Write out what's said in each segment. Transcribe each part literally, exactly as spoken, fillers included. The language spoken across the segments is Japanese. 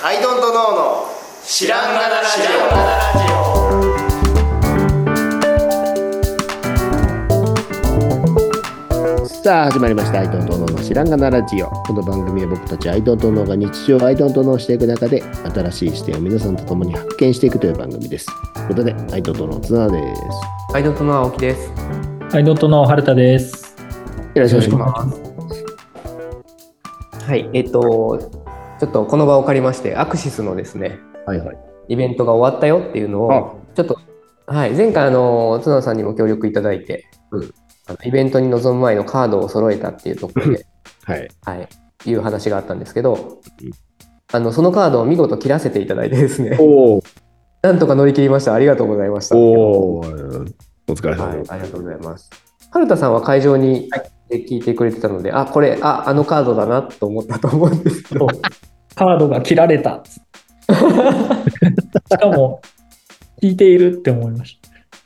アイドントノーの知らんがなラジオ。さあ始まりましたアイドントノーの知らんがなラジオ。この番組は僕たちアイドントノーが日常をアイドントノーしていく中で新しい視点を皆さんと共に発見していくという番組です。ということでアイドントノー綱です。 アイドントノー青木です。 アイドントノー春田です。 よろしくお願いします。 はい、えっとちょっとこの場を借りましてアクシスのですね、 はいはい、 イベントが終わったよっていうのをちょっと、はい、前回あの角田さんにも協力いただいて、うん、あのイベントに臨む前のカードを揃えたっていうところで、 はいはい、いう話があったんですけど、うん、あのそのカードを見事切らせていただいてですね、おなんとか乗り切りました。ありがとうございました。 おお疲れ様です、 はい、ありがとうございます。春田さんは会場に聞いてくれてたので、あ、これ、あ、あのカードだなと思ったと思うんですけど、 カードが切られた。しかも、聞いているって思いました。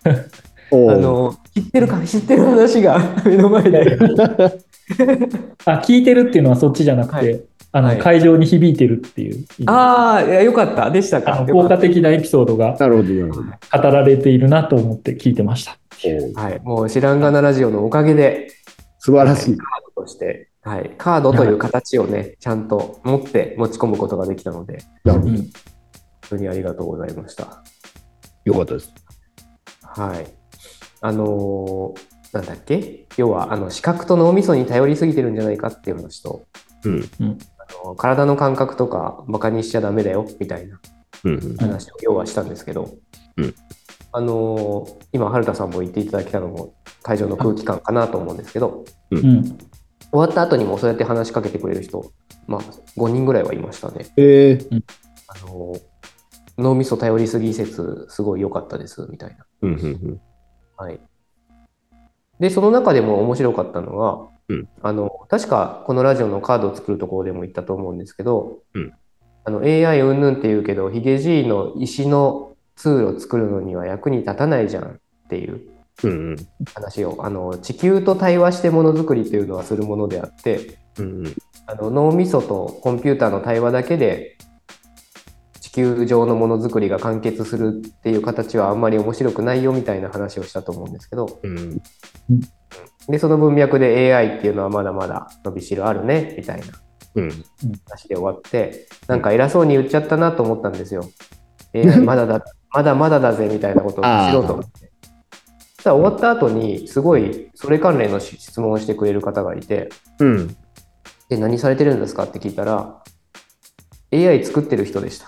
あの、知ってるか、知ってる話が目の前で。 あ、聞いてるっていうのはそっちじゃなくて、はい、あの、はい、会場に響いてるっていう。 ああ、いや、よかった。でしたか。 効果的なエピソードが語られているなと思って聞いてました。 はい、もう知らんがなラジオのおかげで、 素晴らしい。 カードとして、はい、カードという形をね、はい、ちゃんと持って持ち込むことができたので、うん、本当にありがとうございました。 よかったです。 はい。あのー、なんだっけ、要はあの視覚と脳みそに頼りすぎてるんじゃないかっていう話と、うん、あの体の感覚とかバカにしちゃダメだよみたいな話を要はしたんですけど、うんうん、あのー、今春田さんも言っていただけたのも会場の空気感かなと思うんですけど、うん、終わった後にもそうやって話しかけてくれる人、まあ、ごにんぐらいはいましたね。 えーあのー、脳みそ頼りすぎ説すごい良かったですみたいな、 うんうんうんはい、でその中でも面白かったのは、うん、あの確かこのラジオのカードを作るところでも言ったと思うんですけど、うん、あの エーアイ うんぬんって言うけどヒゲじいの石のツールを作るのには役に立たないじゃんっていう話を、うんうん、あの地球と対話してものづくりというのはするものであって、うんうん、あの脳みそとコンピューターの対話だけで地球上のものづくりが完結するっていう形はあんまり面白くないよみたいな話をしたと思うんですけど、うん、でその文脈で エーアイ っていうのはまだまだ伸びしろあるねみたいな話で終わって、なんか偉そうに言っちゃったなと思ったんですよ。エーアイ まだだまだまだだぜみたいなことをしろと思って。さあ終わった後にすごいそれ関連の質問をしてくれる方がいて、うん、で何されてるんですかって聞いたら エーアイ 作ってる人でした。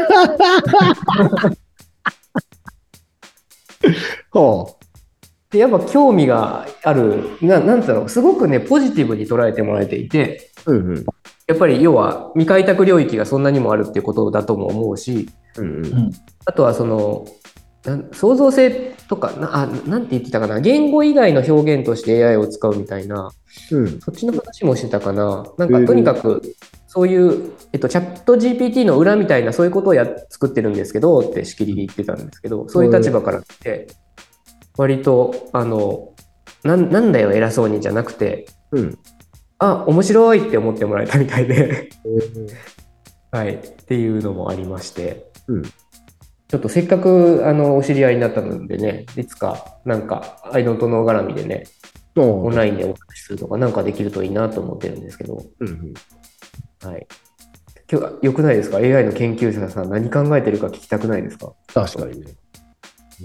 ほうでやっぱ興味がある な, なんだろうすごくねポジティブに捉えてもらえていて、うんうん、やっぱり要は未開拓領域がそんなにもあるっていうことだとも思うし、うんうん、あとはその創造性とか な, あなんて言ってたかな、言語以外の表現として エーアイ を使うみたいな、うん、そっちの話もしてたかな。なんかとにかくそういう、えっと、チャット ジーピーティー の裏みたいなそういうことをや作ってるんですけどってしきりに言ってたんですけど、そういう立場から来て割とあの な, なんだよ偉そうにじゃなくて、うん、あ面白いって思ってもらえたみたいで、はい、っていうのもありまして、うんちょっとせっかくあのお知り合いになったのでね、いつかなんかアイドントノー絡みでね、オンラインでお話しするとかなんかできるといいなと思ってるんですけど、うんうんはい、今日よくないですか？ エーアイ の研究者さん何考えてるか聞きたくないですか？ 確かにね。うん、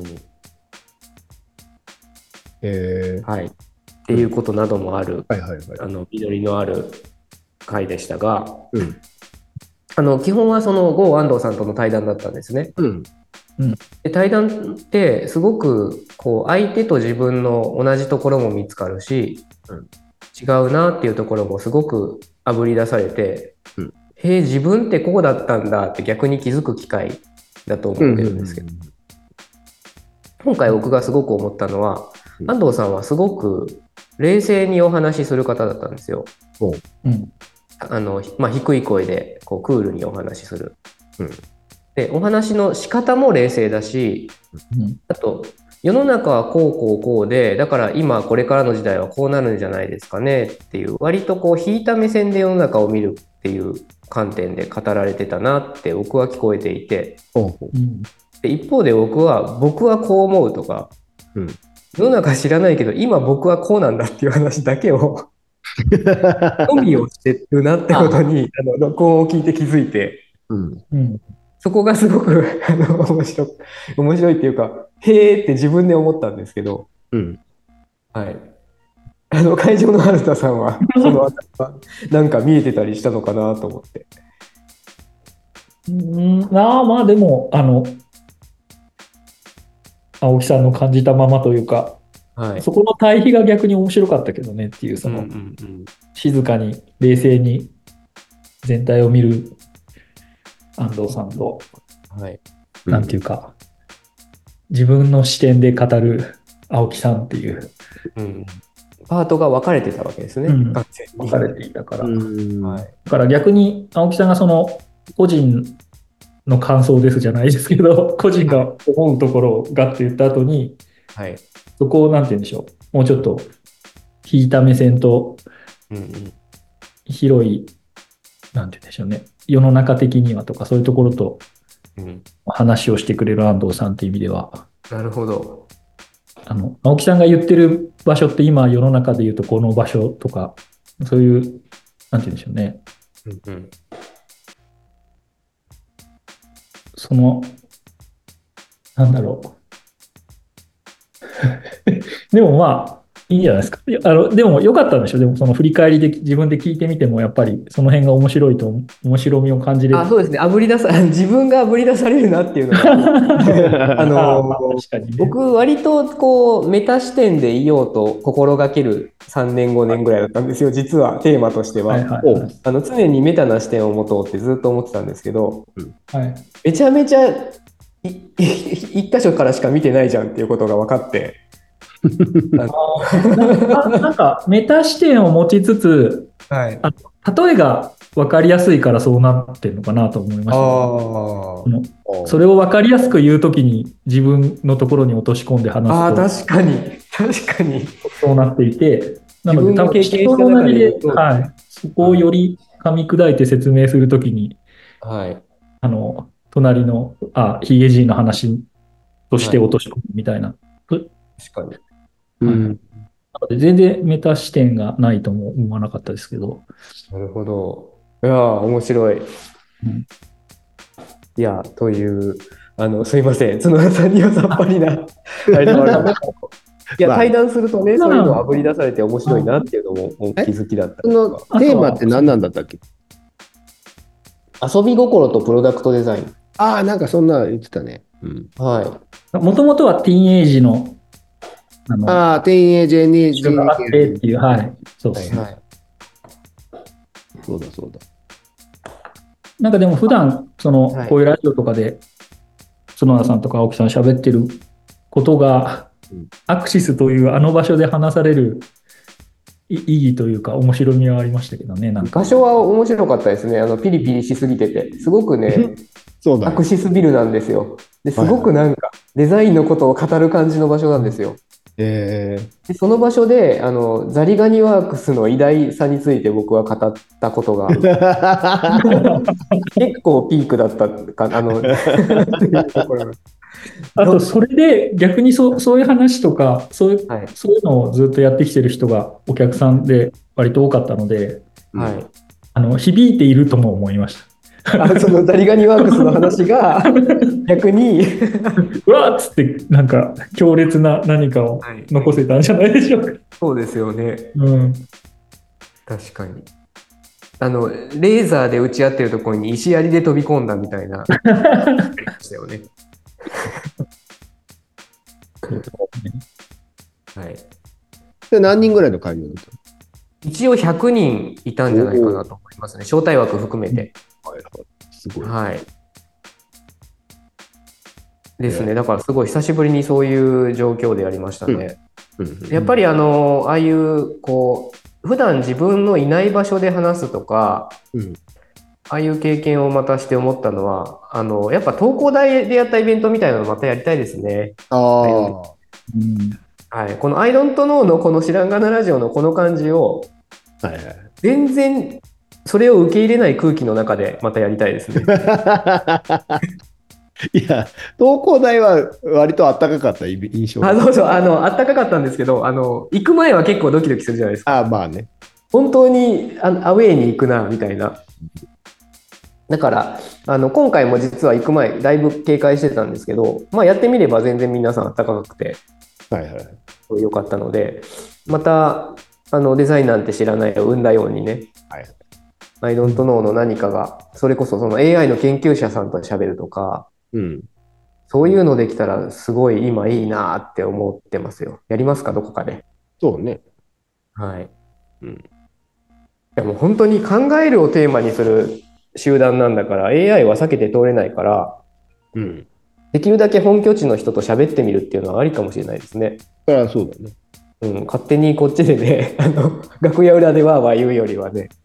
えー、はい。っていうことなどもある、はいはいはい、あの実りのある回でしたが、うんあの基本はその郷安藤さんとの対談だったんですね、うんうん、で対談ってすごくこう相手と自分の同じところも見つかるし、うん、違うなっていうところもすごくあぶり出されて、うん、へえ自分ってこうだったんだって逆に気づく機会だと思ってるんですけど、うんうんうん、今回僕がすごく思ったのは、うん、安藤さんはすごく冷静にお話しする方だったんですよ、うんあのまあ、低い声でこうクールにお話しする、うん、でお話の仕方も冷静だし、うん、あと世の中はこうこうこうでだから今これからの時代はこうなるんじゃないですかねっていう割とこう引いた目線で世の中を見るっていう観点で語られてたなって僕は聞こえていて、 ほうほう。 で一方で僕は僕はこう思うとか、うん、世の中知らないけど今僕はこうなんだっていう話だけをのみをしてるなってことにあの録音を聞いて気づいて、うんうん、そこがすごくあの面白い面白いっていうか、へーって自分で思ったんですけど、うん、はい、あの会場の春田さんはそのあたりはなんか見えてたりしたのかなと思って。 うんあまあでもあの青木さんの感じたままというか、はい、そこの対比が逆に面白かったけどねっていう、その、うんうんうん、静かに冷静に全体を見る安藤さんと、はい、なんていうか、うん、自分の視点で語る青木さんっていう、 うん、パートが分かれてたわけですね、うん、 分かれていたから、うんはい、だから逆に青木さんがその個人の感想ですじゃないですけど、個人が思うところをガッと言った後に、はい、そこをなんて言うんでしょう、もうちょっと引いた目線と、うんうん、広いなんて言うんでしょうね、世の中的にはとかそういうところと話をしてくれる安藤さんっていう意味では、 なるほど。 あの青木さんが言ってる場所って今世の中で言うとこの場所とかそういうなんて言うんでしょうね、うんうん、そのなんだろうでもまあいいんじゃないですか。あのでも良かったんでしょ。でもその振り返りで自分で聞いてみてもやっぱりその辺が面白いと面白みを感じれる。 あ、そうですね。あぶり出さ自分があぶり出されるなっていうのがあの確かに、ね、僕割とこうメタ視点でいようと心がけるさんねんごねんぐらいだったんですよ。実はテーマとしては、はいはいはい、あの常にメタな視点を持とうってずっと思ってたんですけど、はい、めちゃめちゃ一箇所からしか見てないじゃんっていうことが分かって。 あなんかメタ視点を持ちつつ、はい、あ例えが分かりやすいからそうなってるのかなと思いました、ね、あそれを分かりやすく言うときに自分のところに落とし込んで話すと、あ確かに確かにそうなっていて、なので多分人のなりで、はい、そこをより噛み砕いて説明するときに、はい、あの隣のあヒゲじいの話として落とし込むみたいな、 はい、確かに。 うん、全然メタ視点がないとも思わなかったですけど。 なるほど。いや面白い。うん、いやというあのすいません角田さんにはさっぱりなあれでもあるいや、まあ、対談するとね、そういうのをあぶり出されて面白いなっていうのも気づきだった。 そのテーマって何なんだったっけ？ 遊び心とプロダクトデザイン。 ああなんかそんな言ってたね。うん、 はい。もともとはティーンエイジのあのああ、ティーンエイジェニーズがあってっていう、はい。そうですね、はい。 そうだそうだ。 なんかでも普段、その、はい、こういうラジオとかで、角田さんとか青木さん喋ってることが、うん、アクシスというあの場所で話される意義というか、面白みはありましたけどね。なんか場所は面白かったですね。あのピリピリしすぎてて、すごくね、そうだアクシスビルなんですよ。ですごくなんか、デザインのことを語る感じの場所なんですよ。えー、でその場所であのザリガニワークスの偉大さについて僕は語ったことが結構ピークだったかあのあとそれで逆に そ, そういう話とかそういう、はい、そういうのをずっとやってきてる人がお客さんで割と多かったので、はい、あの響いているとも思いました。 あそのザリガニワークスの話が逆にうわっつってなんか強烈な何かを残せたんじゃないでしょうか、はい、 そうですよね、うん、確かにあのレーザーで打ち合ってるところに石槍で飛び込んだみたいなしたよねはい、で何人ぐらいの会場だったの？ 一応ひゃくにんいたんじゃないかなと思いますね、招待枠含めて。はいはい、すごい。はい。ですね。だからすごい久しぶりにそういう状況でやりましたね。うんうんうん、やっぱりあのああいうこう普段自分のいない場所で話すとか、うん、ああいう経験をまたして思ったのはあのやっぱ東工大でやったイベントみたいなのまたやりたいですね。ああ。うん、はい。この I don't know のこの知らんがなラジオのこの感じを、はいはい、全然それを受け入れない空気の中でまたやりたいですね。 いや、東工大は割とあったかかった印象。 あ、そうそう、あの、あったかかったんですけど、あの、行く前は結構ドキドキするじゃないですか。 あ、まあね。 本当にあアウェーに行くな、みたいな。だから、あの、今回も実は行く前、だいぶ警戒してたんですけど、まあ、やってみれば全然皆さんあったかくて、 はいはい。 よかったので、また、あの、デザインなんて知らないを生んだようにね、 はい、 I don't know の何かが、それこそその エーアイ の研究者さんと喋るとか、 うん、 そういうのできたらすごい今いいなって思ってますよ。やりますか、どこかで。 そうね。 はい。 うん。 いやもう本当に考えるをテーマにする集団なんだから エーアイ は避けて通れないから、 うん、 できるだけ本拠地の人と喋ってみるっていうのはありかもしれないですね。 それはそうだね。 うん、勝手にこっちでね、あの楽屋裏でわーわー言うよりはね。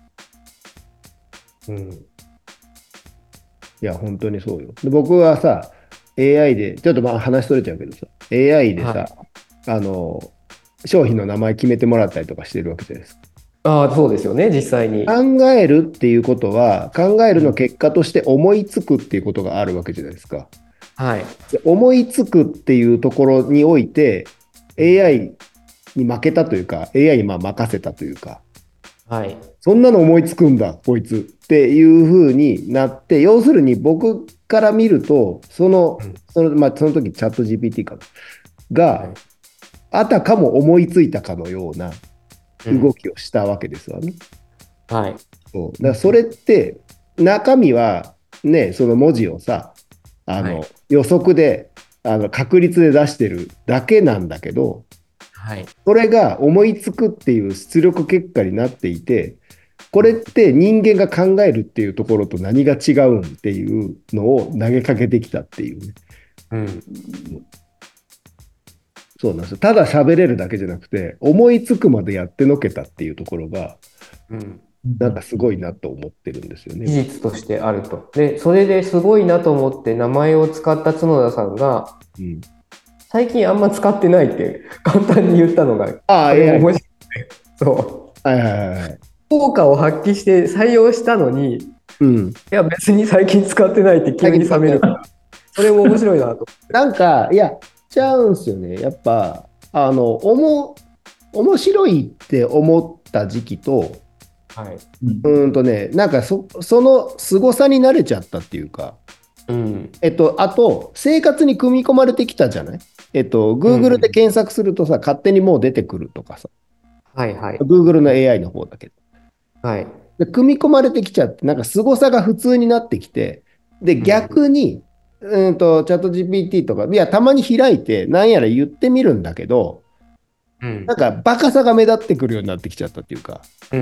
うん。いや、本当にそうよ。で僕はさ、エーアイ で、ちょっとまあ話それちゃうけどさ、エーアイ でさ、はい、あの、商品の名前決めてもらったりとかしてるわけじゃないですか。 ああ、そうですよね、実際に。 考えるっていうことは、考えるの結果として思いつくっていうことがあるわけじゃないですか。 はい。 で思いつくっていうところにおいて、エーアイ に負けたというか、エーアイ にまあ任せたというか、 はい。 そんなの思いつくんだ、こいつっていう風になって、要するに僕から見ると、その、うん、その、まあ、その時チャット ジーピーティー かが、はい、あたかも思いついたかのような動きをしたわけですわね。 うん、はい。 そうだからそれって、中身はね、その文字をさ、あの、はい、予測で、あの確率で出してるだけなんだけど、 はい、 それが思いつくっていう出力結果になっていて、これって人間が考えるっていうところと何が違うんっていうのを投げかけてきたっていうね。 うん、 そうなんですよ。ただ喋れるだけじゃなくて、思いつくまでやってのけたっていうところが、うん、なんかすごいなと思ってるんですよね。 事実としてあると。で、それですごいなと思って名前を使った角田さんが、うん、最近あんま使ってないって簡単に言ったのが、 ああ、いやいや、 面白い。そう。 はいはいはい。 効果を発揮して採用したのに、うん、いや別に最近使ってないって急に冷めるから、それも面白いなと思って。 なんか、いや、ちゃうんすよね。やっぱ、あの、おも、面白いって思った時期と、はい、うんとね、なんかそ、その凄さに慣れちゃったっていうか、うん、えっと、あと、生活に組み込まれてきたじゃない？えっと、Google で検索するとさ、うん、勝手にもう出てくるとかさ。 はいはい。 Google の エーアイ の方だけど。 はい。 で、組み込まれてきちゃって、なんか凄さが普通になってきて、で、逆に、うん、うんと、チャット ジーピーティー とか、いや、たまに開いて、なんやら言ってみるんだけど、うん、なんか、バカさが目立ってくるようになってきちゃったっていうか。うん。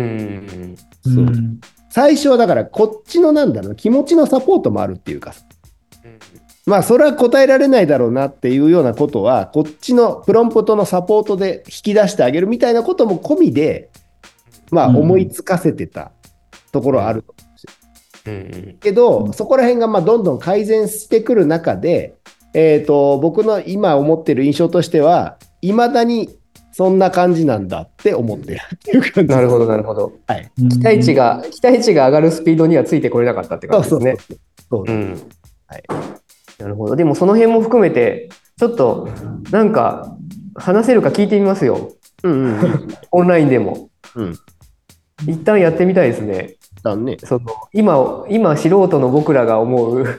そう。最初はだから、こっちのなんだろう、気持ちのサポートもあるっていうか、うん、まあ、それは答えられないだろうなっていうようなことは、こっちのプロンプトのサポートで引き出してあげるみたいなことも込みで、まあ、思いつかせてたところはあると思うんですよ。うん、けど、そこら辺がまあどんどん改善してくる中で、えーと、僕の今思ってる印象としては、いまだにそんな感じなんだって思ってるっていう感じ。 なるほど、なるほど。 はい、 期待値が、期待値が上がるスピードにはついてこれなかったって感じですね。そうそうそうそう、うん、はい。なるほど。でもその辺も含めて、ちょっとなんか話せるか聞いてみますよ。うんうんうん、オンラインでも。うん、一旦やってみたいですね。 ね、 その 今, 今素人の僕らが思う、うん、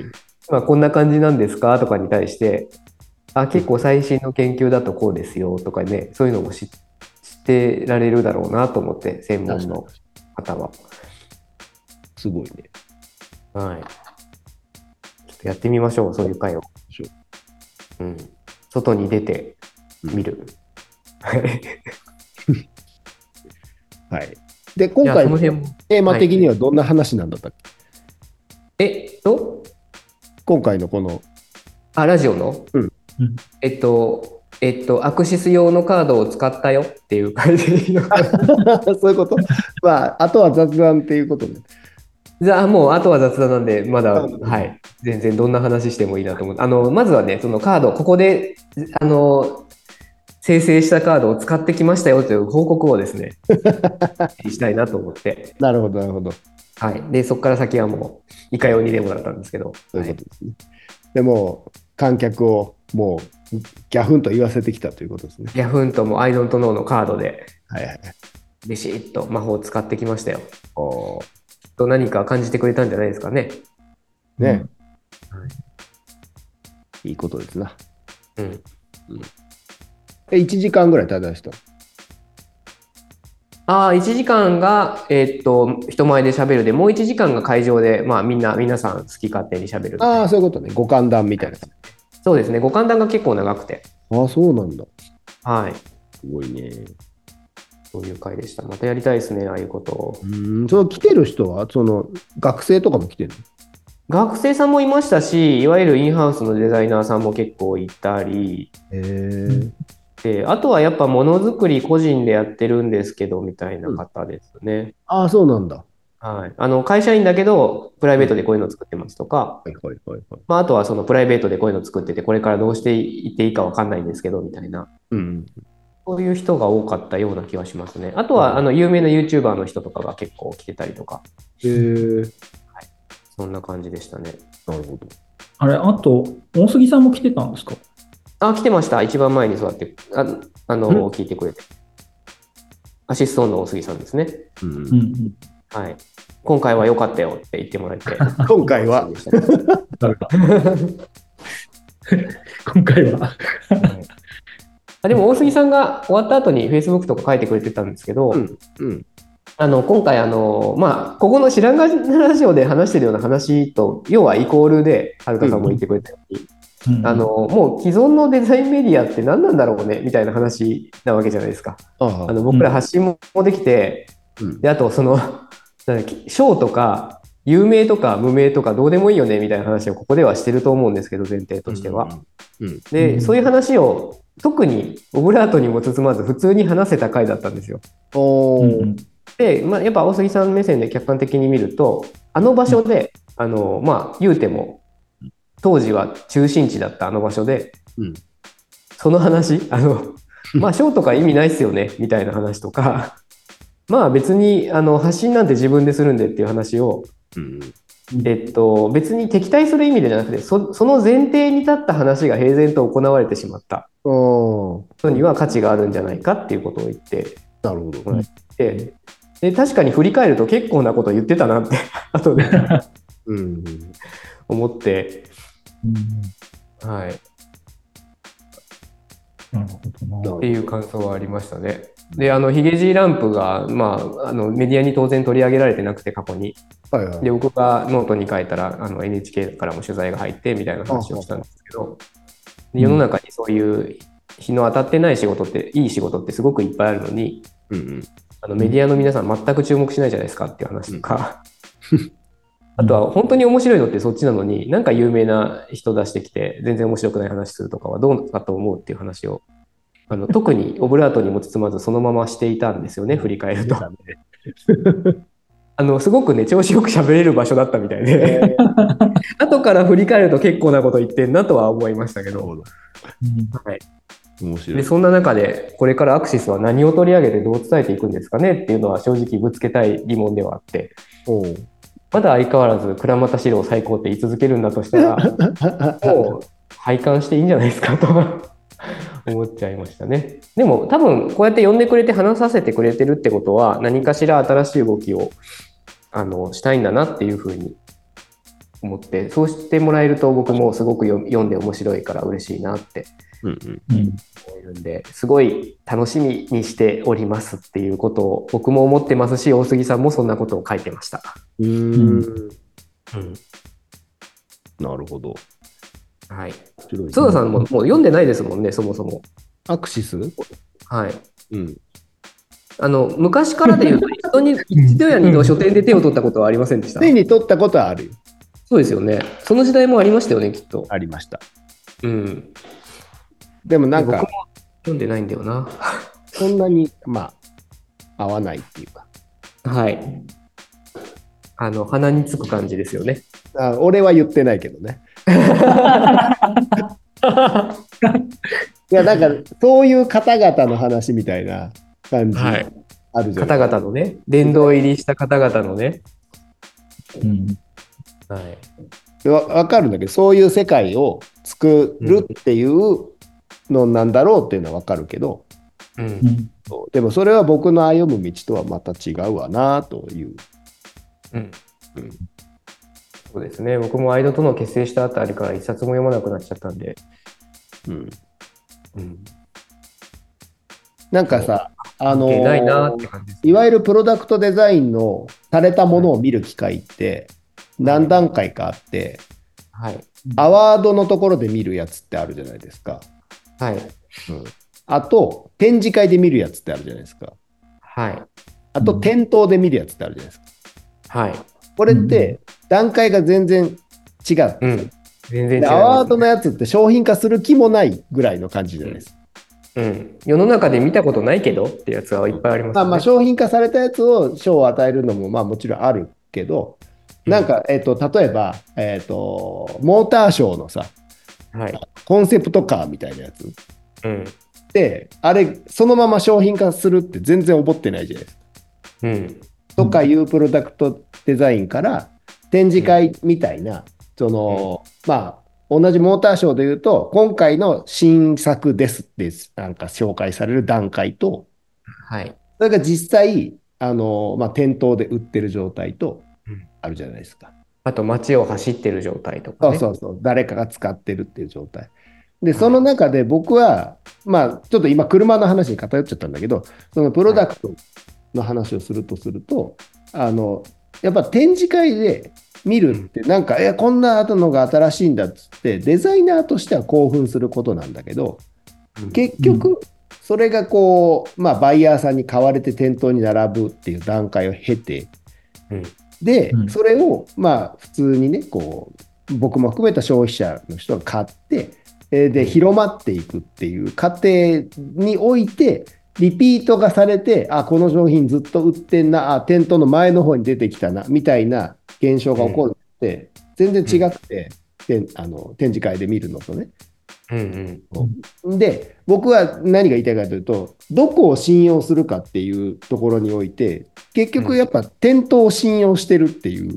まあこんな感じなんですかとかに対して、あ、結構最新の研究だとこうですよとかね、そういうのも知ってられるだろうなと思って、専門の方は。 すごいね。 はい。ちょっとやってみましょう、そういう会を。うん、外に出てみる。はい。 はい。で、今回のテーマ的にはどんな話なんだったっけ？はい、えっと今回のこのあ、ラジオの、うん、えっとえっとアクシス用のカードを使ったよっていう感じでいいのかな。 そういうこと。まあ、あとは雑談っていうことで。 じゃあもうあとは雑談なんで、まだ、はい、全然どんな話してもいいなと思う。あのまずはね、そのカード、ここであの生成したカードを使ってきましたよという報告をですねしたいなと思って。 なるほどなるほど。 はい、でそこから先はもういかようにでもだったんですけど。 そういうことですね。はい、でも観客をもうギャフンと言わせてきたということですね。 ギャフンともアイドントノーのカードで、 はいはい、 ビシッと魔法を使ってきましたよ。おきっと何か感じてくれたんじゃないですかね。 ね、うん、はい、いいことですな。うん。うん、え、いちじかんぐらい正した？ ああ、いちじかんが、えー、っと、人前で喋るで、もういちじかんが会場で、まあみんな、皆さん好き勝手に喋る。 ああ、そういうことね。ご歓談みたいな。 そうですね。ご歓談が結構長くて。 ああ、そうなんだ。 はい。 すごいね。 そういう会でした。またやりたいですね、ああいうことを。 うん、その来てる人は、その学生とかも来てるの？ 学生さんもいましたし、いわゆるインハウスのデザイナーさんも結構いたり、 へー。 であとはやっぱものづくり個人でやってるんですけどみたいな方ですね。うん、 ああ、そうなんだ。 はい、あの会社員だけどプライベートでこういうのを作ってますとか、まあ、あとはそのプライベートでこういうのを作っててこれからどうしていっていいか分かんないんですけどみたいな、うん、そういう人が多かったような気はしますね。あとはあの有名な YouTuber の人とかが結構来てたりとか。 へー。はい、 そんな感じでしたね。 なるほど。 あれ、あと大杉さんも来てたんですか？ あ、来てました。一番前に座って、あ、あの、聞いてくれて。アシストの大杉さんですね。うん。はい。今回は良かったよって言ってもらえて。 今回は今回はあ、でも大杉さんが終わった後に Facebook とか書いてくれてたんですけど、うんうん、あの今回あの、まあ、ここの知らんがなラジオで話してるような話と、要はイコールで、はるかさんも言ってくれたように、うんあのもう既存のデザインメディアって何なんだろうねみたいな話なわけじゃないですか。ああの僕ら発信もできて、うん、であとその賞とか有名とか無名とかどうでもいいよねみたいな話をここではしてると思うんですけど、前提としては。うんうん、でそういう話を特にオブラートにも包まず普通に話せた回だったんですよ。おで、まあ、やっぱ大杉さん目線で客観的に見ると、あの場所で、あのまあ言うても当時は中心地だったあの場所で、うん、その話、あのまあ賞とか意味ないっすよねみたいな話とかまあ別にあの発信なんて自分でするんでっていう話を、うんえっと、別に敵対する意味でじゃなくて そ, その前提に立った話が平然と行われてしまったことには価値があるんじゃないかっていうことを言ってなるほど、 うん、でで確かに振り返ると結構なこと言ってたなって後でうん、思って、うん、はい。なるほどな。っていう感想はありましたね。で、あのヒゲじランプが、まあ、あのメディアに当然取り上げられてなくて過去に、はいはい、で僕がノートに書いたらあの エヌエイチケー からも取材が入ってみたいな話をしたんですけど、で世の中にそういう日の当たってない仕事っていい仕事ってすごくいっぱいあるのに、うんうん、あのメディアの皆さん全く注目しないじゃないですかっていう話とか、うんあとは本当に面白いのってそっちなのに、なんか有名な人出してきて全然面白くない話するとかはどうかと思うっていう話をあの特にオブラートにも包まずそのまましていたんですよね、振り返ると。あのすごくね調子よく喋れる場所だったみたいで後から振り返ると結構なこと言ってんなとは思いましたけど、はい、面白い。でそんな中でこれからアクシスは何を取り上げてどう伝えていくんですかねっていうのは正直ぶつけたい疑問ではあって、おまだ相変わらず倉俣史郎最高って言い続けるんだとしたらもう拝観していいんじゃないですかと思っちゃいましたね。でも多分こうやって呼んでくれて話させてくれてるってことは何かしら新しい動きをあのしたいんだなっていうふうに思って、そうしてもらえると僕もすごく読んで面白いから嬉しいなって思えるんで、すごい楽しみにしておりますっていうことを僕も思ってますし、大杉さんもそんなことを書いてました。うーん、うん、 なるほど。 はい。津田さんももう読んでないですもんね、そもそも。 アクシス？ はい。うん。あの昔からでいうと一度に一度や二度書店で手を取ったことはありませんでした？ 手に取ったことはあるよ。 そうですよね。その時代もありましたよね、きっと。 ありました。 うん。 でもなんか僕も読んでないんだよな。 そんなにまあ合わないっていうか。 はい。あの鼻につく感じですよね。 あ、俺は言ってないけどね。 いや、なんか、そういう方々の話みたいな感じ、 はい、 あるじゃん。 方々のね、殿堂入りした方々のね。うん。 はい。わ、わかるんだけど、そういう世界を作るっていうのなんだろうっていうのはわかるけど、うん、そうでもそれは僕の歩む道とはまた違うわなという。 うん。うん。そうですね。僕もアイドとの結成したあたりから一冊も読まなくなっちゃったんで。うん。 うん。なんかさ、あのー、ないなって感じですね。 いわゆるプロダクトデザインのされたものを見る機会って何段階かあって、はい、アワードのところで見るやつってあるじゃないですか。はい。うん、あと、展示会で見るやつってあるじゃないですか。はい。あと、店頭で見るやつってあるじゃないですか。はい。これって段階が全然違う。うん、全然違う、ね。アワードのやつって商品化する気もないぐらいの感じじゃないですか。 うん、世の中で見たことないけどってやつはいっぱいありますね。 まあ、まあ商品化されたやつを賞を与えるのもまあもちろんあるけど、なんか、えっと、例えば、えっと、モーターショーのさ、はい、コンセプトカーみたいなやつ。うん、で、あれ、そのまま商品化するって全然思ってないじゃないですか。うん、とかいうプロダクトデザインから展示会みたいな、うん、その、うん、まあ、同じモーターショーでいうと、今回の新作ですってなんか紹介される段階と、はい、それが実際、あの、まあ、店頭で売ってる状態とあるじゃないですか。うん、 あと街を走ってる状態とかね。 そうそうそう、誰かが使ってるっていう状態。で、その中で僕は、まあ、ちょっと今車の話に偏っちゃったんだけど、そのプロダクトの話をするとすると、はい、あの、やっぱ展示会で見るってなんか、え、こんなのが新しいんだっつってデザイナーとしては興奮することなんだけど、結局それがこう、まあ、バイヤーさんに買われて店頭に並ぶっていう段階を経て、でそれをまあ普通にね、こう僕も含めた消費者の人が買ってで広まっていくっていう過程においてリピートがされて、あ、この商品ずっと売ってんな、あ、店頭の前の方に出てきたな、みたいな現象が起こるって、うん、全然違くて、うん、あの展示会で見るのとね。うんうん、で、僕は何が言いたいかというと、どこを信用するかっていうところにおいて、結局やっぱ店頭を信用してるっていう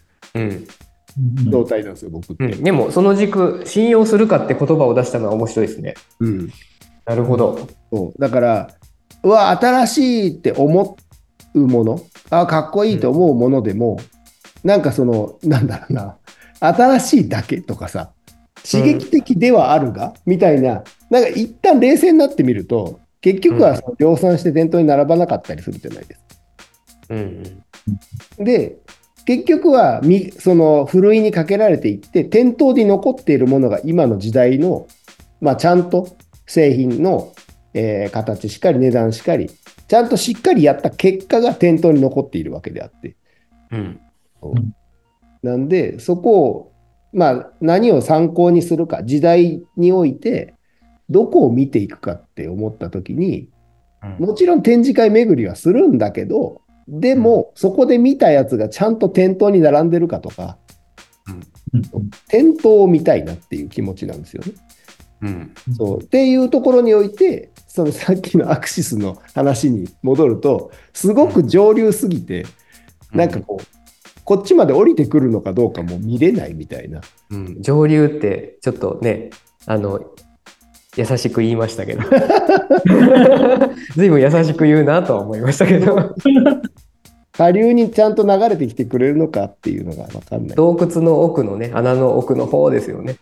状態なんですよ、僕って。 うん、でも、その軸、信用するかって言葉を出したのは面白いですね。うん、なるほど。 そうだから、うわ、新しいって思うもの、あ、かっこいいと思うものでも、うん、なんかその、なんだろうな、新しいだけとかさ、刺激的ではあるが、うん、みたいな、なんか一旦冷静になってみると、結局はその量産して店頭に並ばなかったりするじゃないですか。うんうん、で、結局はみそのふるいにかけられていって、店頭に残っているものが今の時代の、まあ、ちゃんと製品のえー、形しっかり値段しっかりちゃんとしっかりやった結果が店頭に残っているわけであって、うん、なんでそこをまあ何を参考にするか、時代においてどこを見ていくかって思った時に、うん、もちろん展示会巡りはするんだけど、でも、うん、そこで見たやつがちゃんと店頭に並んでるかとか、うん、店頭を見たいなっていう気持ちなんですよね。うん、そうっていうところにおいて、そのさっきのアクシスの話に戻ると、すごく上流すぎて、うん、なんかこうこっちまで降りてくるのかどうかも見れないみたいな、 うん、上流ってちょっとね、あの優しく言いましたけど随分優しく言うなとは思いましたけど下流にちゃんと流れてきてくれるのかっていうのが分かんない。 洞窟の奥のね、穴の奥の方ですよね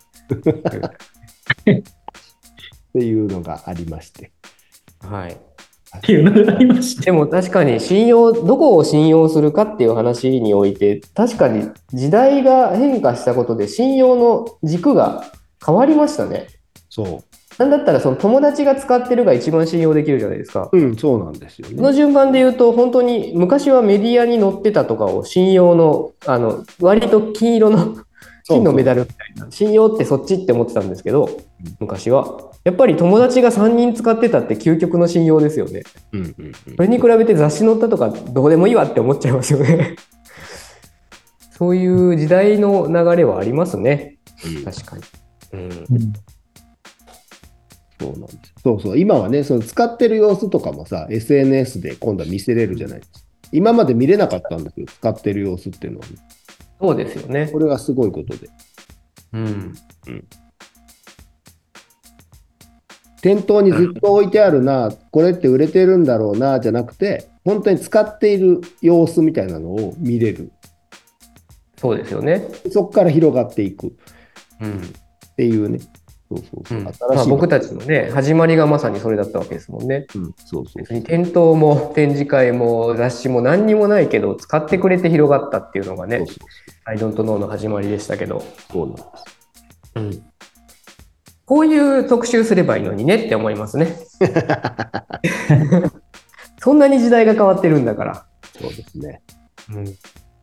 っていうのがありまして、 はい。っていうのがありまして、でも確かに信用、どこを信用するかっていう話において、確かに時代が変化したことで信用の軸が変わりましたね。そう。なんだったらその友達が使ってるが一番信用できるじゃないですか。 うん、そうなんですよね。 この順番で言うと、本当に昔はメディアに載ってたとかを信用の、あの割と金色の金のメダルみたいな、信用ってそっちって思ってたんですけど、昔はやっぱり友達がさんにん使ってたって究極の信用ですよね。うんうんうん、それに比べて雑誌載ったとかどうでもいいわって思っちゃいますよねそういう時代の流れはありますね、うん、確かに、うんうん、 そうなんです。そうそう。今はね、その使ってる様子とかもさ、エスエヌエス で今度は見せれるじゃないですか。今まで見れなかったんですよ、使ってる様子っていうのは、ね。 そうですよね。 これがすごいことで。 うん。うん。 店頭にずっと置いてあるな、これって売れてるんだろうな、じゃなくて、本当に使っている様子みたいなのを見れる。 そうですよね。 そこから広がっていく。 うん。 っていうね。そうそうそう。うん、新しい、 まあ、僕たちのね、始まりがまさにそれだったわけですもんね。 うん、そうそう別に店頭も展示会も雑誌も何にもないけど、使ってくれて広がったっていうのがね、I don't knowの始まりでしたけど。 そうなんです。 うん。こういう特集すればいいのにねって思いますね。そんなに時代が変わってるんだから。 そうですね。 うん。うん、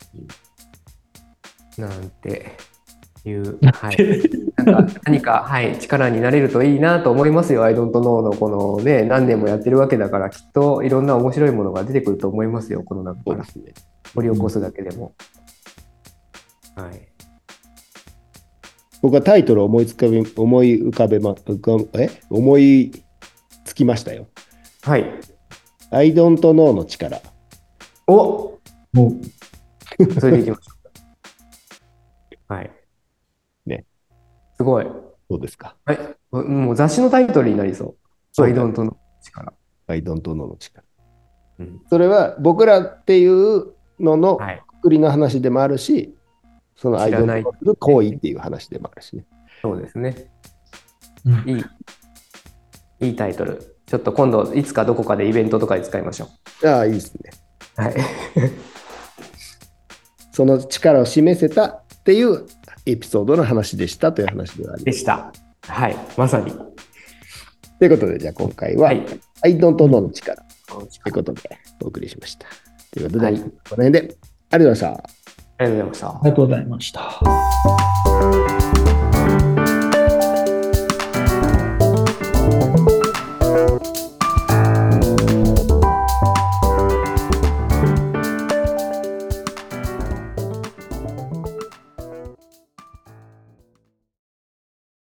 なんていう、はい。なんか何か、はい、力になれるといいなと思いますよ。I don't knowのこのね、何年もやってるわけだから、きっといろんな面白いものが出てくると思いますよ。この中から。そうですね。掘り起こすだけでも。うん、はい。 僕はタイトルを思いつかべ、思い浮かべま、浮かえ思いつきましたよ。 はい。 I don't know の力。 おもう、それでいきましょう。はい。 ね。 すごい。 そうですか。 はい。もう雑誌のタイトルになりそう。そう I don't know の力。 I don't know の力。 うん、 それは僕らっていうののくくりの話でもあるし、はい、その I don't know する行為っていう話でもあるしね。 そうですね。うん、いい。いいタイトル。ちょっと今度いつかどこかでイベントとかで使いましょう。ああ、いいですね。 はい。 その力を示せたっていうエピソードの話でしたという話ではあります。 でした。はい、まさに。 ということで、じゃあ今回は、はい、I don't know の力ということでお送りしました。ということで、はい、この辺でありがとうございました。 ありがとうございました。 ありがとうございました。